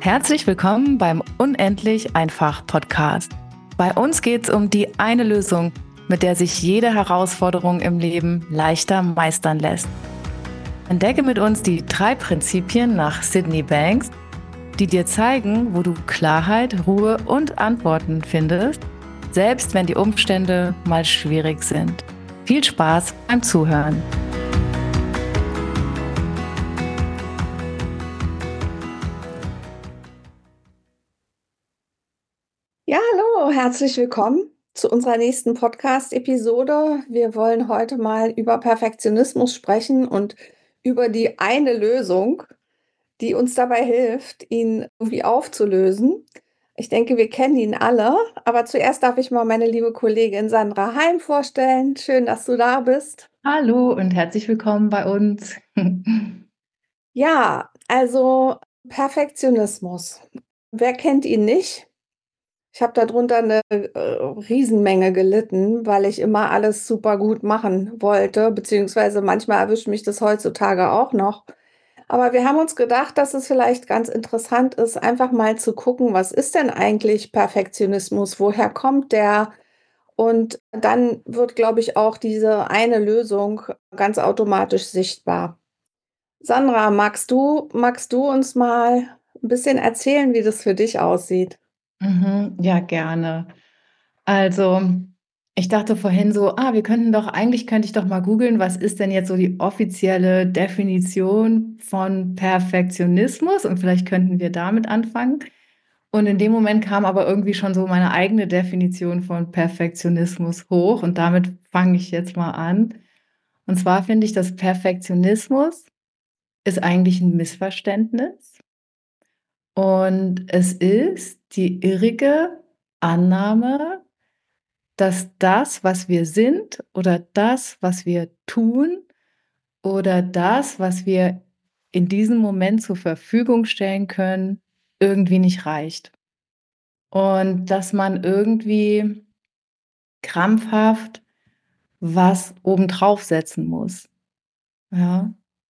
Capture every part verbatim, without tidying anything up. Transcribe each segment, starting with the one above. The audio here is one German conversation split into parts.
Herzlich willkommen beim Unendlich einfach Podcast. Bei uns geht es um die eine Lösung, mit der sich jede Herausforderung im Leben leichter meistern lässt. Entdecke mit uns die drei Prinzipien nach Sydney Banks, die dir zeigen, wo du Klarheit, Ruhe und Antworten findest, selbst wenn die Umstände mal schwierig sind. Viel Spaß beim Zuhören. Ja, hallo, herzlich willkommen zu unserer nächsten Podcast-Episode. Wir wollen heute mal über Perfektionismus sprechen und über die eine Lösung, die uns dabei hilft, ihn irgendwie aufzulösen. Ich denke, wir kennen ihn alle, aber zuerst darf ich mal meine liebe Kollegin Sandra Heim vorstellen. Schön, dass du da bist. Hallo und herzlich willkommen bei uns. Ja, also Perfektionismus. Wer kennt ihn nicht? Ich habe darunter 'ne, äh, Riesenmenge gelitten, weil ich immer alles super gut machen wollte, beziehungsweise manchmal erwischt mich das heutzutage auch noch. Aber wir haben uns gedacht, dass es vielleicht ganz interessant ist, einfach mal zu gucken, was ist denn eigentlich Perfektionismus? Woher kommt der? Und dann wird, glaube ich, auch diese eine Lösung ganz automatisch sichtbar. Sandra, magst du magst du uns mal 'n bisschen erzählen, wie das für dich aussieht? Mhm, ja, gerne. Also, ich dachte vorhin so: „Ah, wir könnten doch eigentlich könnte ich doch mal googeln, was ist denn jetzt so die offizielle Definition von Perfektionismus und vielleicht könnten wir damit anfangen.“ Und in dem Moment kam aber irgendwie schon so meine eigene Definition von Perfektionismus hoch und damit fange ich jetzt mal an. Und zwar finde ich, dass Perfektionismus ist eigentlich 'n Missverständnis. Und es ist die irrige Annahme, dass das, was wir sind oder das, was wir tun oder das, was wir in diesem Moment zur Verfügung stellen können, irgendwie nicht reicht. Und dass man irgendwie krampfhaft was obendrauf setzen muss, ja?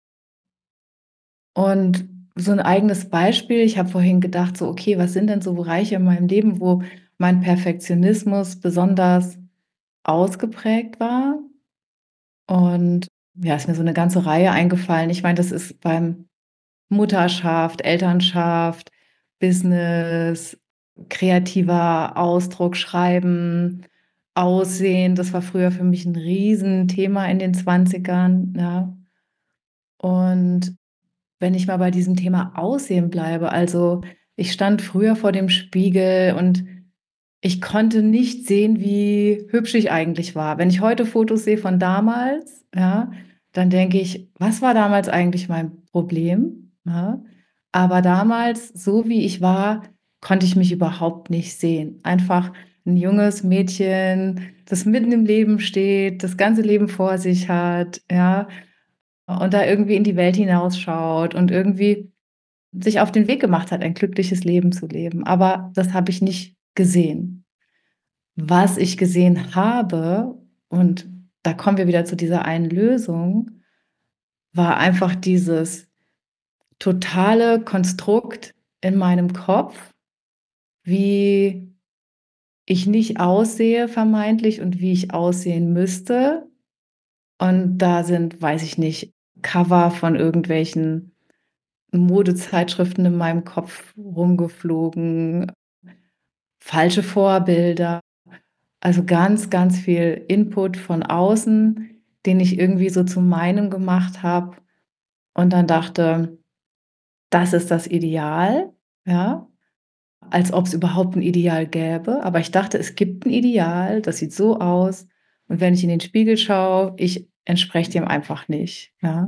Und so 'n eigenes Beispiel, ich habe vorhin gedacht so: „Okay, was sind denn so Bereiche in meinem Leben, wo mein Perfektionismus besonders ausgeprägt war?“ Und ja, ist mir so 'ne ganze Reihe eingefallen. Ich meine, das ist beim Mutterschaft, Elternschaft, Business, kreativer Ausdruck, Schreiben, Aussehen. Das war früher für mich 'n Riesenthema in den Zwanzigern, ja. Und wenn ich mal bei diesem Thema Aussehen bleibe, also, ich stand früher vor dem Spiegel und ich konnte nicht sehen, wie hübsch ich eigentlich war. Wenn ich heute Fotos sehe von damals, ja, dann denke ich: „Was war damals eigentlich mein Problem?“, ja? Aber damals, so wie ich war, konnte ich mich überhaupt nicht sehen. Einfach 'n junges Mädchen, das mitten im Leben steht, das ganze Leben vor sich hat, ja, und da irgendwie in die Welt hinausschaut und irgendwie sich auf den Weg gemacht hat, ein glückliches Leben zu leben. Aber das habe ich nicht gesehen. Was ich gesehen habe, und da kommen wir wieder zu dieser einen Lösung, war einfach dieses totale Konstrukt in meinem Kopf, wie ich nicht aussehe vermeintlich und wie ich aussehen müsste. Und da sind, weiß ich nicht, Cover von irgendwelchen Modezeitschriften in meinem Kopf rumgeflogen, falsche Vorbilder. Also, ganz, ganz viel Input von außen, den ich irgendwie so zu meinem gemacht habe und dann dachte: „Das ist das Ideal“, ja? Als ob's überhaupt 'n Ideal gäbe. Aber ich dachte, es gibt 'n Ideal, das sieht so aus und wenn ich in den Spiegel schaue, ich entspreche dem einfach nicht, ja?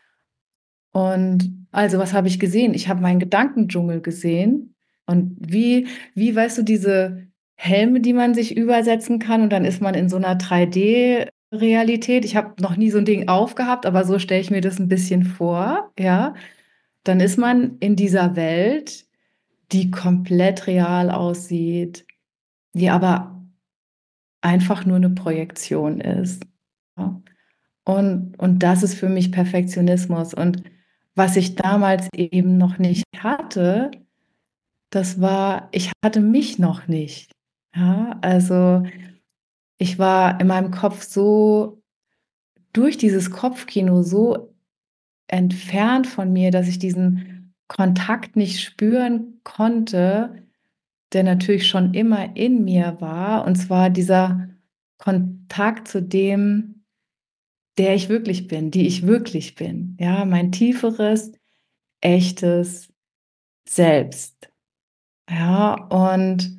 Und also, was habe ich gesehen? Ich habe meinen Gedankendschungel gesehen und wie wie, weißt du, diese Helme, die man sich übersetzen kann und dann ist man in so 'ner drei D-Realität. Ich habe noch nie so 'n Ding aufgehabt, aber so stelle ich mir das 'n bisschen vor, ja? Dann ist man in dieser Welt, die komplett real aussieht, die aber einfach nur 'ne Projektion ist, ja? Und und das ist für mich Perfektionismus. Und was ich damals eben noch nicht hatte Das war ich hatte mich noch nicht, ja? Also, ich war in meinem Kopf so durch dieses Kopfkino so entfernt von mir, dass ich diesen Kontakt nicht spüren konnte, der natürlich schon immer in mir war, und zwar dieser Kontakt zu dem, der ich wirklich bin, die ich wirklich bin, ja, mein tieferes, echtes Selbst, ja, und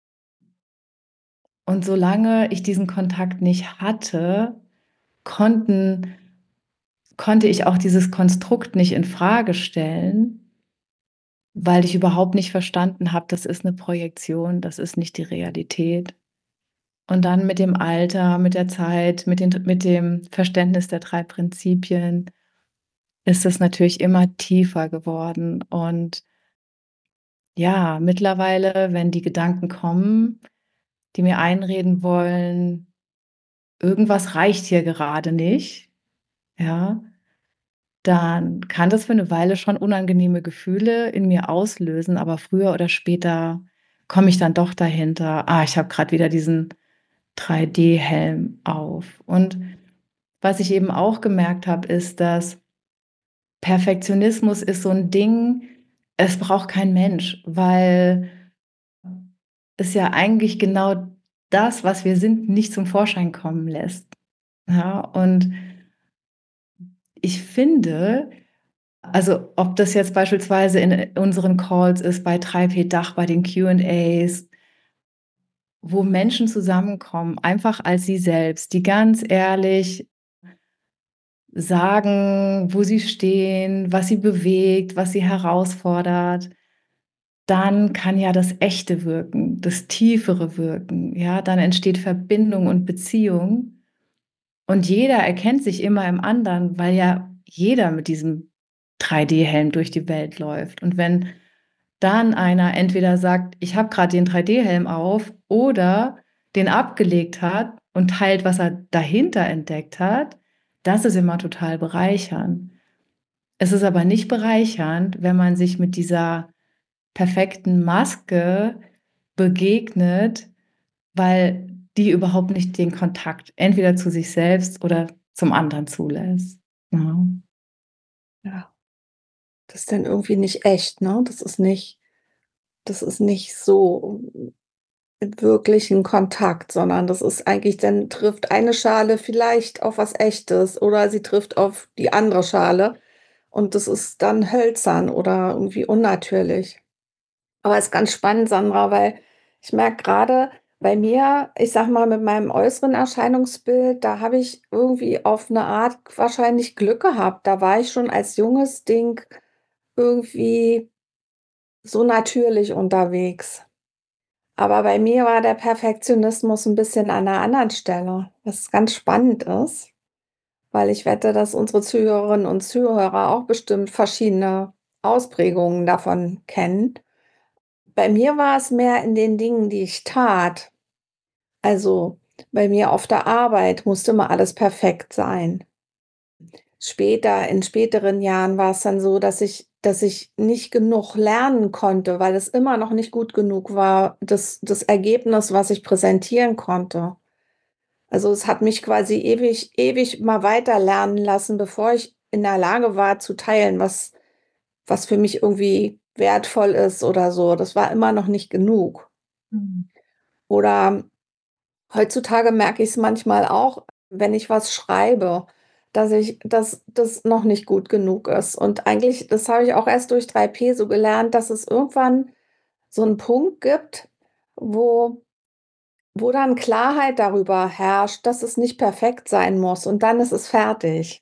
und solange ich diesen Kontakt nicht hatte, konnten konnte ich auch dieses Konstrukt nicht infrage stellen weil ich überhaupt nicht verstanden habe, das ist 'ne Projektion, das ist nicht die Realität. Und dann mit dem Alter, mit der Zeit, mit den d mit dem Verständnis der drei Prinzipien ist es natürlich immer tiefer geworden. Und ja, mittlerweile, wenn die Gedanken kommen, die mir einreden wollen, irgendwas reicht hier gerade nicht, ja, dann kann das für 'ne Weile schon unangenehme Gefühle in mir auslösen, aber früher oder später komme ich dann doch dahinter: „Ah, ich habe grad wieder diesen drei D-Helm auf.“ Und was ich eben auch gemerkt habe, ist, dass Perfektionismus ist so 'n Ding, es braucht kein Mensch, weil es ja eigentlich genau das, was wir sind, nicht zum Vorschein kommen lässt, ja? Und ich finde also, ob das jetzt beispielsweise in, äh, unseren Calls ist, bei drei P Dach, bei den Q&As wo Menschen zusammenkommen, einfach als sie selbst, die ganz ehrlich sagen, wo sie stehen, was sie bewegt, was sie herausfordert, dann kann ja das Echte wirken, das Tiefere wirken, ja? Dann entsteht Verbindung und Beziehung. Und jeder erkennt sich immer im anderen, weil ja jeder mit diesem drei D-Helm durch die Welt läuft. Und wenn dann einer entweder sagt: „Ich habe grad den drei D-Helm auf“, oder den abgelegt hat und teilt, was er dahinter entdeckt hat, das ist immer total bereichernd. Es ist aber nicht bereichernd, wenn man sich mit dieser perfekten Maske begegnet, weil die überhaupt nicht den Kontakt entweder zu sich selbst oder zum anderen zulässt, ja. Ja. Das ist dann irgendwie nicht echt, ne? Das ist nicht das ist nicht so wirklich 'n Kontakt, sondern das ist eigentlich dann trifft eine Schale vielleicht auf was Echtes oder sie trifft auf die andere Schale und das ist dann hölzern oder irgendwie unnatürlich. Aber ist ganz spannend, Sandra, weil ich merke grade bei mir, ich sage mal, mit meinem äußeren Erscheinungsbild, da habe ich irgendwie auf 'ne Art wahrscheinlich Glück gehabt. Da war ich schon als junges Ding irgendwie so natürlich unterwegs. Aber bei mir war der Perfektionismus 'n bisschen an 'ner anderen Stelle, was ganz spannend ist, weil ich wette, dass unsere Zuhörerinnen und Zuhörer auch bestimmt verschiedene Ausprägungen davon kennen. Bei mir war es mehr in den Dingen, die ich tat. Also, bei mir auf der Arbeit musste immer alles perfekt sein. Später in späteren Jahren war's dann so, dass ich dass ich nicht genug lernen konnte, weil es immer noch nicht gut genug war, das das Ergebnis, was ich präsentieren konnte. Also, es hat mich quasi ewig ewig immer weiter lernen lassen, bevor ich in der Lage war zu teilen, was was für mich irgendwie wertvoll ist oder so. Das war immer noch nicht genug. Mhm. Oder heutzutage merke ich's manchmal auch, wenn ich was schreibe, dass ich dass das noch nicht gut genug ist. Und eigentlich das habe ich auch erst durch drei P so gelernt, dass es irgendwann so 'n Punkt gibt, wo wo dann Klarheit darüber herrscht, dass es nicht perfekt sein muss und dann ist es fertig.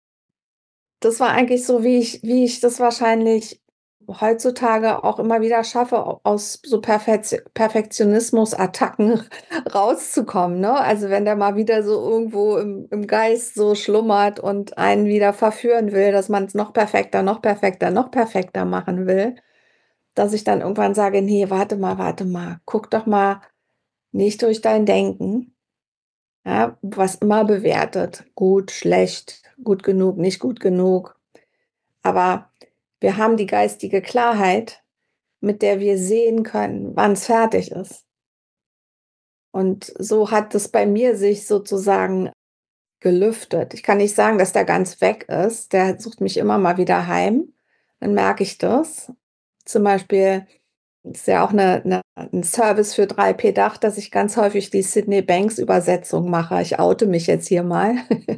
Das war eigentlich so, wie ich wie ich das wahrscheinlich heutzutage auch immer wieder schaffe, a aus so Perfetz Perfektionismus-Attacken rauszukommen, ne? Also, wenn der mal wieder so irgendwo im im Geist so schlummert und einen wieder verführen will, dass man's noch perfekter, noch perfekter, noch perfekter machen will, dass ich dann irgendwann sage: „Ne, warte mal, warte mal. Guck doch mal nicht durch dein Denken, ja, was immer bewertet, gut, schlecht, gut genug, nicht gut genug.“ Aber wir haben die geistige Klarheit mit der wir sehen können, wann's fertig ist. Und so hat es bei mir sich sozusagen gelüftet. Ich kann nicht sagen, dass der ganz weg ist. Der sucht mich immer mal wieder heim. Dann merke ich das. Zum Beispiel ist ja auch 'ne 'ne 'n Service für drei P Dach, dass ich ganz häufig die Sydney Banks Übersetzung mache. Ich oute mich jetzt hier mal.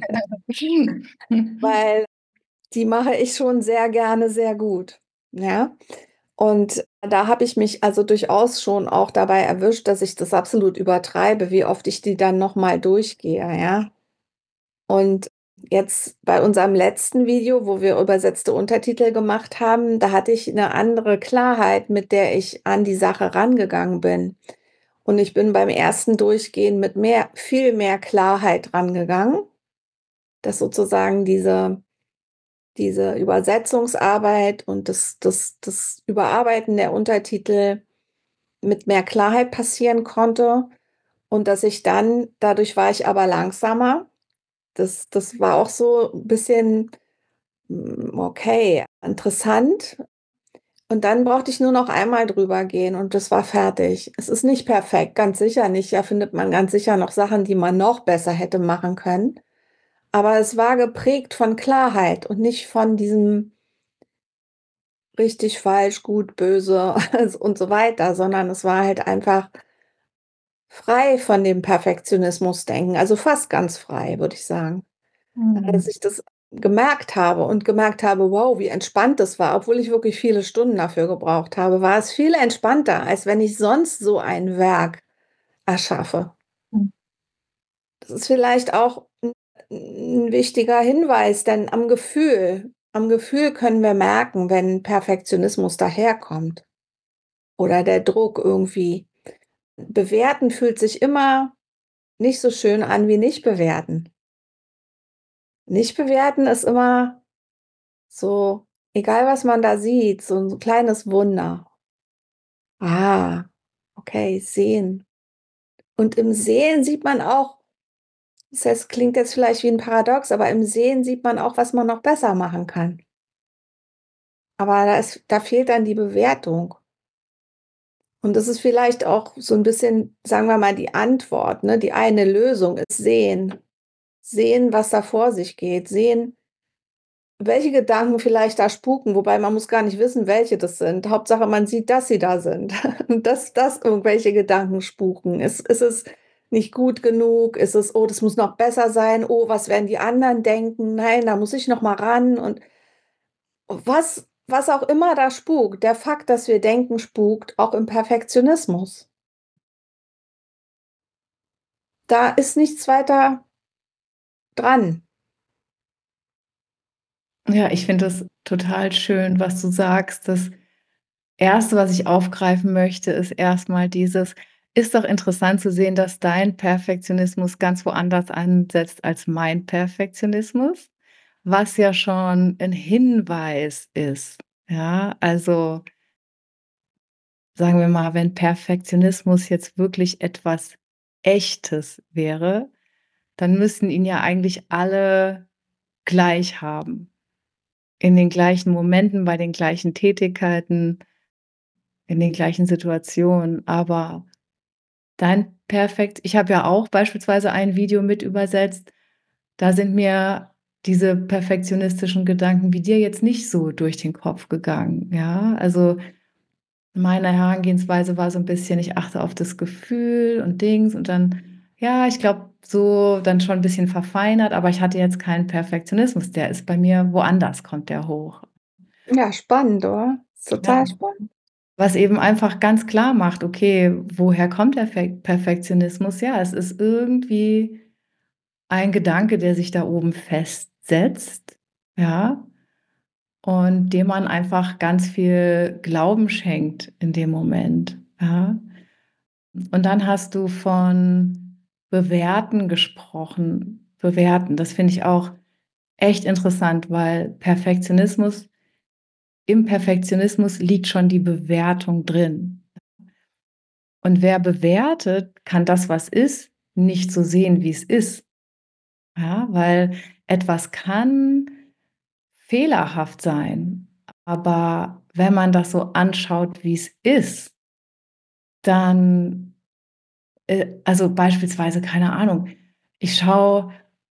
Weil die mache ich schon sehr gerne sehr gut, ja? Und da habe ich mich also durchaus schon auch dabei erwischt, dass ich das absolut übertreibe, wie oft ich die dann noch mal durchgehe, ja? Und jetzt bei unserem letzten Video, wo wir übersetzte Untertitel gemacht haben, da hatte ich 'ne andere Klarheit, mit der ich an die Sache rangegangen bin. Und ich bin beim ersten Durchgehen mit mehr viel mehr Klarheit rangegangen, dass sozusagen diese diese Übersetzungsarbeit und das das das Überarbeiten der Untertitel mit mehr Klarheit passieren konnte und dass ich dann dadurch war ich aber langsamer. Das das war auch so 'n bisschen, hm, okay, interessant. Und dann brauchte ich nur noch einmal drüber gehen und das war fertig. Es ist nicht perfekt, ganz sicher nicht. Da findet man ganz sicher noch Sachen, die man noch besser hätte machen können. Aber es war geprägt von Klarheit und nicht von diesem richtig, falsch, gut, böse und so weiter, sondern es war halt einfach frei von dem Perfektionismusdenken, also fast ganz frei, würde ich sagen. Als Mhm. ich das gemerkt habe und gemerkt habe: „Wow, wie entspannt das war“, obwohl ich wirklich viele Stunden dafür gebraucht habe, war es viel entspannter, als wenn ich sonst so ein Werk erschaffe. Hm. Das ist vielleicht auch 'n 'n wichtiger Hinweis, denn am Gefühl am Gefühl können wir merken, wenn Perfektionismus daherkommt oder der Druck irgendwie. Bewerten fühlt sich immer nicht so schön an wie nicht bewerten. Nicht bewerten ist immer so egal was man da sieht, so 'n kleines Wunder. Ah, okay, sehen. Und im Sehen sieht man auch das heißt, klingt jetzt vielleicht wie 'n Paradox, aber im Sehen sieht man auch, was man noch besser machen kann. Aber da ist da fehlt dann die Bewertung. Und das ist vielleicht auch so 'n bisschen, sagen wir mal, die Antwort, ne? Die eine Lösung ist sehen. Sehen, was da vor sich geht. Sehen welche Gedanken vielleicht da spuken, wobei man muss gar nicht wissen, welche das sind. Hauptsache, man sieht, dass sie da sind und dass dass irgendwelche Gedanken spuken. Ist ist es nicht gut genug? Ist es: „Oh, das muss noch besser sein. Oh, was werden die anderen denken? Nein, da muss ich noch mal ran“, und was was auch immer da spukt, der Fakt, dass wir denken, spukt auch im Perfektionismus. Da ist nichts weiter dran. Ja, ich finde das total schön, was du sagst. Das Erste, was ich aufgreifen möchte, ist erst mal dieses: Ist doch interessant zu sehen, dass dein Perfektionismus ganz woanders ansetzt als mein Perfektionismus, was ja schon 'n Hinweis ist, ja? Also sagen wir mal, wenn Perfektionismus jetzt wirklich etwas Echtes wäre, dann müssten ihn ja eigentlich alle gleich haben. In den gleichen Momenten, bei den gleichen Tätigkeiten in den gleichen Situationen. Aber dein Perfekt ich habe ja auch beispielsweise ein Video mit übersetzt, da sind mir diese perfektionistischen Gedanken wie dir jetzt nicht so durch den Kopf gegangen, ja? Also, meine Herangehensweise war so 'n bisschen, ich achte auf das Gefühl und Dings und dann ja, ich glaube, so dann schon 'n bisschen verfeinert, aber ich hatte jetzt keinen Perfektionismus. Der ist bei mir woanders kommt der hoch. Ja, spannend, oder? Ist Ja. total spannend. Was eben einfach ganz klar macht: Okay, woher kommt der Fek Perfektionismus? Ja, es ist irgendwie ein Gedanke, der sich da oben festsetzt, ja? Und dem man einfach ganz viel Glauben schenkt in dem Moment, ja? Und dann hast du von Bewerten gesprochen. Bewerten, das finde ich auch echt interessant, weil Perfektionismus im Perfektionismus liegt schon die Bewertung drin. Und wer bewertet, kann das, was ist, nicht so sehen, wie's ist. Ja, weil etwas kann fehlerhaft sein, aber wenn man das so anschaut, wie's ist dann, äh also, beispielsweise, keine Ahnung, ich schaue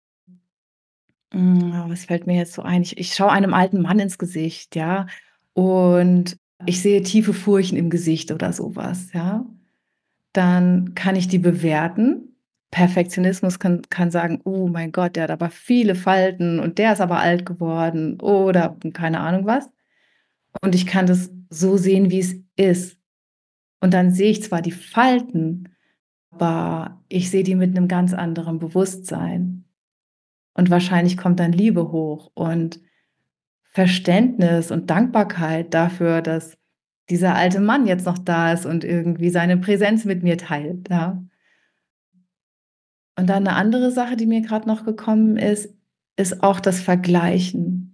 hm, ah, was fällt mir jetzt so ein? Ich ich schaue einem alten Mann ins Gesicht, ja, und ich sehe tiefe Furchen im Gesicht oder so was, ja? Dann kann ich die bewerten. Perfektionismus kann kann sagen: „Oh mein Gott, der hat aber viele Falten und der ist aber alt geworden“ oder keine Ahnung was. Und ich kann das so sehen, wie's ist. Und dann sehe ich zwar die Falten, aber ich sehe die mit 'nem ganz anderen Bewusstsein. Und wahrscheinlich kommt dann Liebe hoch und Verständnis und Dankbarkeit dafür, dass dieser alte Mann jetzt noch da ist und irgendwie seine Präsenz mit mir teilt, ja? Und dann 'ne andere Sache, die mir grad noch gekommen ist, ist auch das Vergleichen.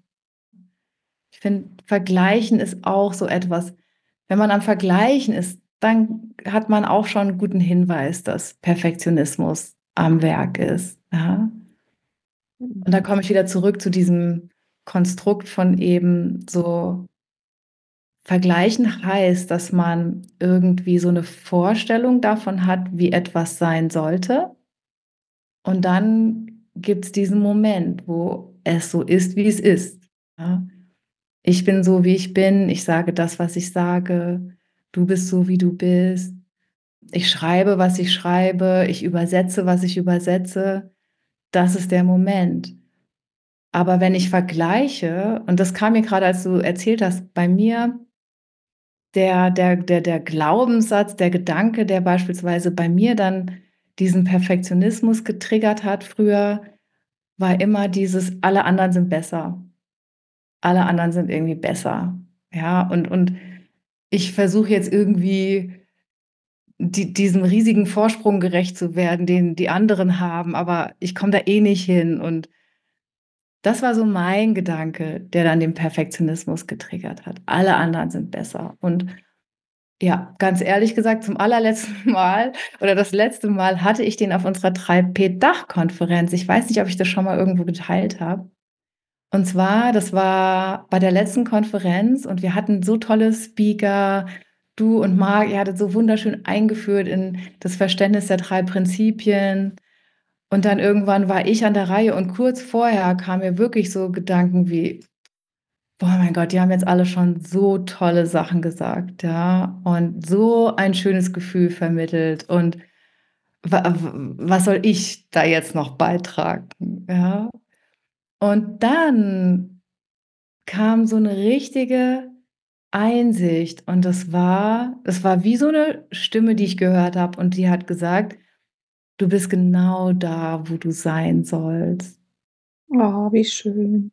Ich finde, Vergleichen ist auch so etwas wenn man am Vergleichen ist, dann hat man auch schon 'n guten Hinweis, dass Perfektionismus am Werk ist, ja? Und da Mhm. komme ich wieder zurück zu diesem Konstrukt von eben so Vergleichen heißt, dass man irgendwie so 'ne Vorstellung davon hat, wie etwas sein sollte. Und dann gibt's diesen Moment, wo es so ist, wie es ist, ja? Ich bin so, wie ich bin. Ich sage das, was ich sage. Du bist so, wie du bist. Ich schreibe, was ich schreibe. Ich übersetze, was ich übersetze. Das ist der Moment. Aber wenn ich vergleiche und das kam mir grade, als du erzählt hast, bei mir der der der der Glaubenssatz, der Gedanke, der beispielsweise bei mir dann diesen Perfektionismus getriggert hat früher, war immer dieses: „Alle anderen sind besser. Alle anderen sind irgendwie besser.“ Ja, und und ich versuche jetzt irgendwie die diesem riesigen Vorsprung gerecht zu werden, den die anderen haben, aber ich komme da eh nicht hin und das war so mein Gedanke, der dann den Perfektionismus getriggert hat. Alle anderen sind besser. Und ja, ganz ehrlich gesagt, zum allerletzten Mal oder das letzte Mal hatte ich den auf unserer drei P-Dach-Konferenz. Ich weiß nicht, ob ich das schon mal irgendwo geteilt habe. Und zwar, das war bei der letzten Konferenz und wir hatten so tolle Speaker. Du und Marc, ihr hattet so wunderschön eingeführt in das Verständnis der drei Prinzipien. Und dann irgendwann war ich an der Reihe und kurz vorher kamen mir wirklich so Gedanken wie: „Boah, mein Gott, die haben jetzt alle schon so tolle Sachen gesagt, ja, und so ein schönes Gefühl vermittelt und wa w was soll ich da jetzt noch beitragen?“ Ja? Und dann kam so 'ne richtige Einsicht und das war es war wie so 'ne Stimme, die ich gehört habe und die hat gesagt: „Du bist genau da, wo du sein sollst.“ Oh, wie schön.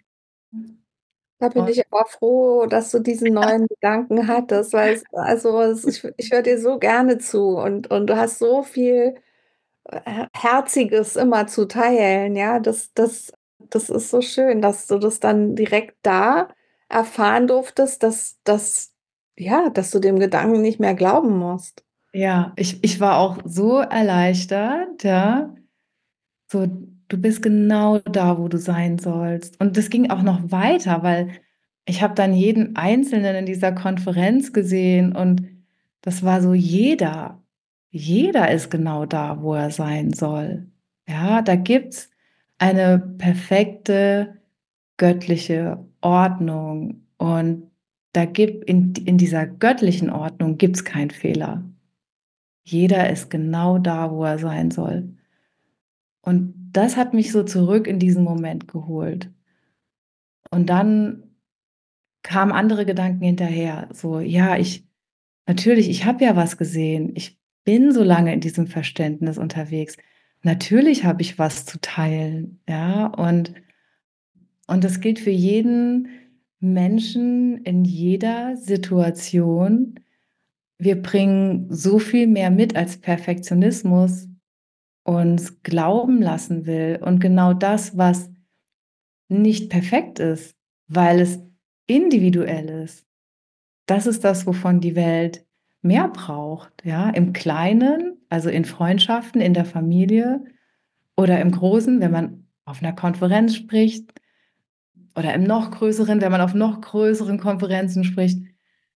Da bin Und ich aber froh, dass du diesen neuen Gedanken hattest, weil es also, es ich ich höre dir so gerne zu und und du hast so viel, äh, Her Herziges immer zu teilen, ja? Das das das ist so schön, dass du das dann direkt da erfahren durftest, dass dass ja, dass du dem Gedanken nicht mehr glauben musst. Ja, ich ich war auch so erleichtert, ja. So: „Du bist genau da, wo du sein sollst.“ Und das ging auch noch weiter, weil ich habe dann jeden Einzelnen in dieser Konferenz gesehen und das war so jeder jeder ist genau da, wo er sein soll. Ja, da gibt's eine perfekte göttliche Ordnung und da gibt in in dieser göttlichen Ordnung gibt's keinen Fehler. Jeder ist genau da, wo er sein soll. Und das hat mich so zurück in diesen Moment geholt. Und dann kamen andere Gedanken hinterher, so: „Ja, ich natürlich, ich habe ja was gesehen. Ich bin so lange in diesem Verständnis unterwegs. Natürlich habe ich was zu teilen“, ja? Und und das gilt für jeden Menschen in jeder Situation. Wir bringen so viel mehr mit, als Perfektionismus uns glauben lassen will. Und genau das, was nicht perfekt ist, weil es individuell ist, das ist das, wovon die Welt mehr braucht, ja? Im Kleinen, also in Freundschaften, in der Familie oder im Großen, wenn man auf 'ner Konferenz spricht oder im noch Größeren, wenn man auf noch größeren Konferenzen spricht.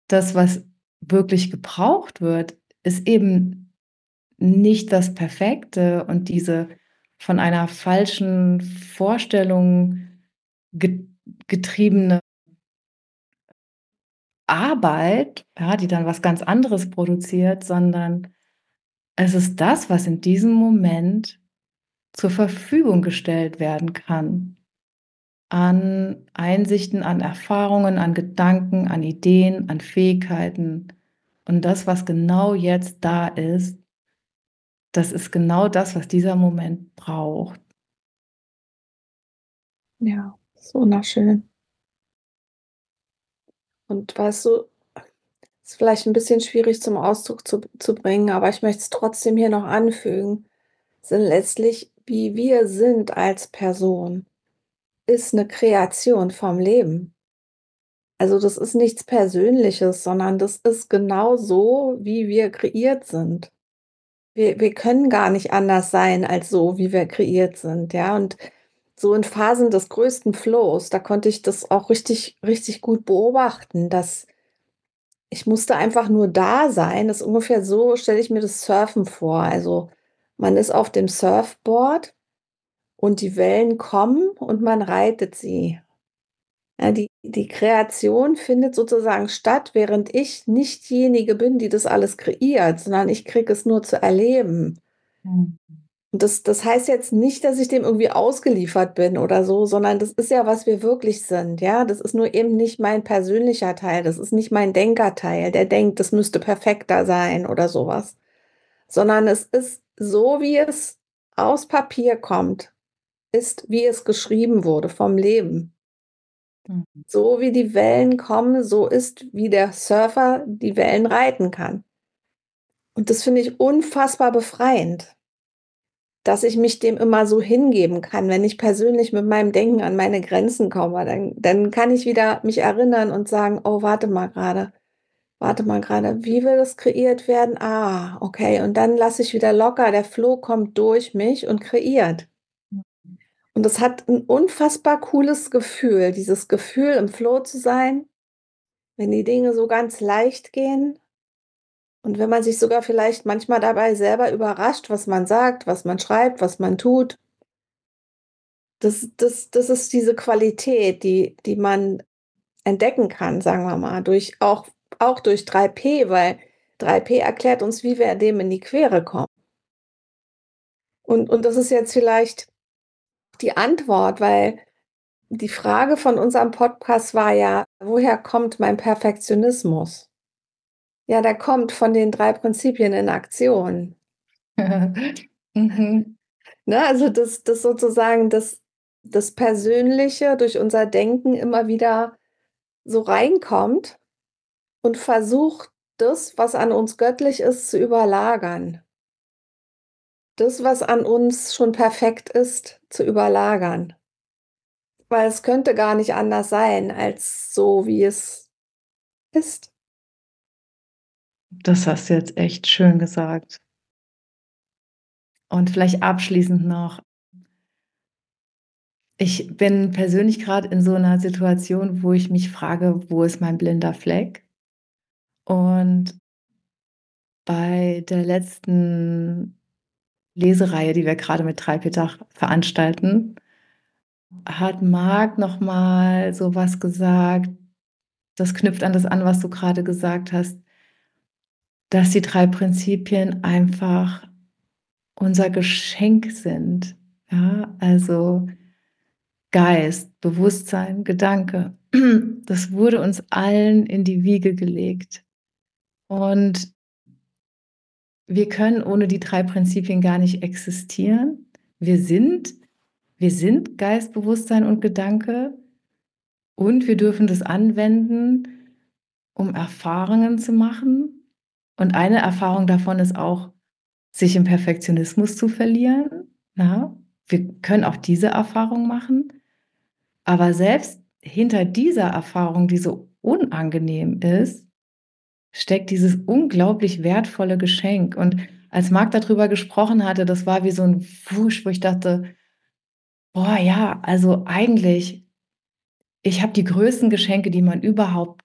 das, was wirklich gebraucht wird, ist eben nicht das Perfekte und diese von einer falschen Vorstellung ge getriebene Arbeit, ja, die dann was ganz anderes produziert, sondern es ist das, was in diesem Moment zur Verfügung gestellt werden kann an Einsichten, an Erfahrungen, an Gedanken, an Ideen, an Fähigkeiten. Und das, was genau jetzt da ist, das ist genau das, was dieser Moment braucht. Ja, ist wunderschön. Und weißt du, ist vielleicht ein bisschen schwierig zum Ausdruck zu zu bringen, aber ich möchte es trotzdem hier noch anfügen, sind letztlich, wie wir sind als Person, ist eine Kreation vom Leben. Also, das ist nichts Persönliches, sondern das ist genau so, wie wir kreiert sind. Wir wir können gar nicht anders sein als so, wie wir kreiert sind, ja? Und so in Phasen des größten Flows, da konnte ich das auch richtig richtig gut beobachten, dass ich musste einfach nur da sein. Das ist ungefähr so stelle ich mir das Surfen vor. Also, man ist auf dem Surfboard und die Wellen kommen und man reitet sie. Ja, die die Kreation findet sozusagen statt, während ich nicht diejenige bin, die das alles kreiert, sondern ich kriege es nur zu erleben. Mhm. Und das das heißt jetzt nicht, dass ich dem irgendwie ausgeliefert bin oder so, sondern das ist ja, was wir wirklich sind, ja? Das ist nur eben nicht mein persönlicher Teil, das ist nicht mein Denkerteil, der denkt, das müsste perfekter sein oder sowas, sondern es ist so, wie es aus Papier kommt, ist, wie es geschrieben wurde vom Leben. Mhm. So wie die Wellen kommen, so ist, wie der Surfer die Wellen reiten kann. Und das finde ich unfassbar befreiend, dass ich mich dem immer so hingeben kann. Wenn ich persönlich mit meinem Denken an meine Grenzen komme, dann dann kann ich wieder mich erinnern und sagen: „Oh, warte mal grade, warte mal grade, wie will das kreiert werden? Ah, okay." Und dann lasse ich wieder locker, der Flow kommt durch mich und kreiert. Und das hat 'n unfassbar cooles Gefühl, dieses Gefühl, im Flow zu sein, wenn die Dinge so ganz leicht gehen und wenn man sich sogar vielleicht manchmal dabei selber überrascht, was man sagt, was man schreibt, was man tut. Das das das ist diese Qualität, die die man entdecken kann, sagen wir mal, durch auch auch durch drei P, weil drei P erklärt uns, wie wir dem in die Quere kommen. Und und das ist jetzt vielleicht die Antwort, weil die Frage von unserem Podcast war ja: „Woher kommt mein Perfektionismus?" Ja, der kommt von den drei Prinzipien in Aktion, Mhm. ne? Also, dass dass sozusagen das das Persönliche durch unser Denken immer wieder so reinkommt und versucht, das, was an uns göttlich ist, zu überlagern. Das, was an uns schon perfekt ist, zu überlagern. Weil es könnte gar nicht anders sein als so, wie es ist. Das hast du jetzt echt schön gesagt. Und vielleicht abschließend noch, ich bin persönlich gerade in so einer Situation, wo ich mich frage: „Wo ist mein blinder Fleck?“ Und bei der letzten Lesereihe, die wir gerade mit drei Petach veranstalten, hat Marc noch mal so was gesagt, das knüpft an das an, was du gerade gesagt hast, dass die drei Prinzipien einfach unser Geschenk sind. Ja, also Geist, Bewusstsein, Gedanke. Das wurde uns allen in die Wiege gelegt. Und wir können ohne die drei Prinzipien gar nicht existieren. Wir sind wir sind Geist, Bewusstsein und Gedanke und wir dürfen das anwenden, um Erfahrungen zu machen. Und eine Erfahrung davon ist auch, sich im Perfektionismus zu verlieren, ja? Wir können auch diese Erfahrung machen, aber selbst hinter dieser Erfahrung, die so unangenehm ist, steckt dieses unglaublich wertvolle Geschenk. Und als Marc darüber gesprochen hatte, das war wie so 'n Wusch, wo ich dachte: „Boah, ja, also eigentlich, ich habe die größten Geschenke, die man überhaupt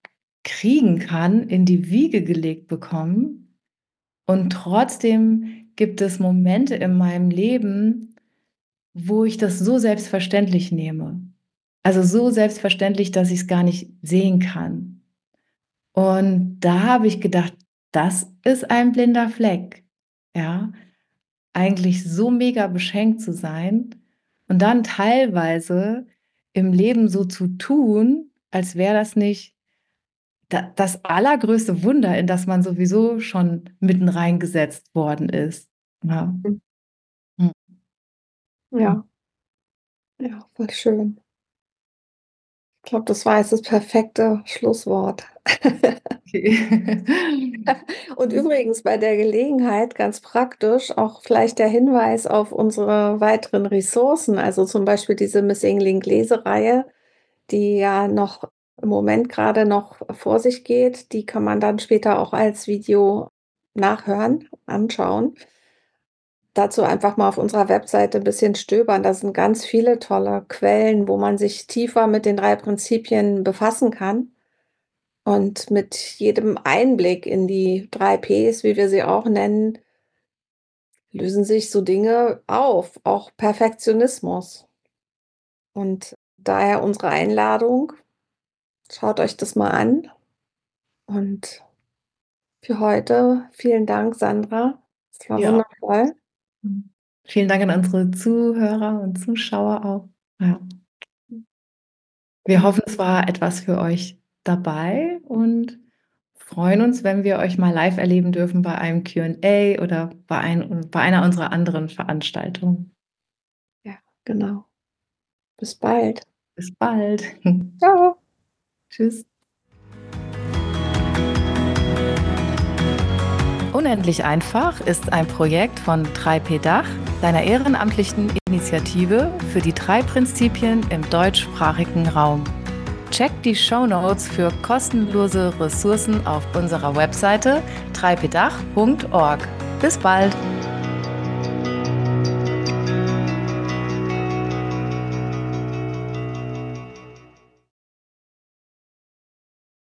kriegen kann, in die Wiege gelegt bekommen. Und trotzdem gibt es Momente in meinem Leben, wo ich das so selbstverständlich nehme. Also so selbstverständlich, dass ich es gar nicht sehen kann. Und da habe ich gedacht, das ist ein blinder Fleck, ja? Eigentlich so mega beschenkt zu sein und dann teilweise im Leben so zu tun, als wäre das nicht da das allergrößte Wunder, in das man sowieso schon mitten reingesetzt worden ist, ja. Mhm. Mhm. Mhm. Ja, ja, voll schön. Ich glaube, das war jetzt das perfekte Schlusswort. Okay. Und übrigens bei der Gelegenheit ganz praktisch auch vielleicht der Hinweis auf unsere weiteren Ressourcen, also zum Beispiel diese Missing Link Lesereihe, die ja noch im Moment gerade noch vor sich geht. Die kann man dann später auch als Video nachhören, anschauen. Dazu einfach mal auf unserer Webseite 'n bisschen stöbern. Da sind ganz viele tolle Quellen, wo man sich tiefer mit den drei Prinzipien befassen kann. Und mit jedem Einblick in die drei Ps, wie wir sie auch nennen lösen sich so Dinge auf, auch Perfektionismus. Und daher unsere Einladung, schaut euch das mal an. Und für heute vielen Dank, Sandra. Es war Ja. wundervoll. Mhm. Vielen Dank an unsere Zuhörer und Zuschauer auch. Ja. Wir Und hoffen, es war etwas für euch dabei und freuen uns, wenn wir euch mal live erleben dürfen bei einem Q and A oder bei ein bei einer unserer anderen Veranstaltungen. Ja, genau. Bis bald. Bis bald. Tschau. Tschüss. Unendlich einfach ist ein Projekt von drei P Dach, deiner ehrenamtlichen Initiative für die drei Prinzipien im deutschsprachigen Raum. Checkt die Shownotes für kostenlose Ressourcen auf unserer Webseite drei p dach punkt org. Bis bald!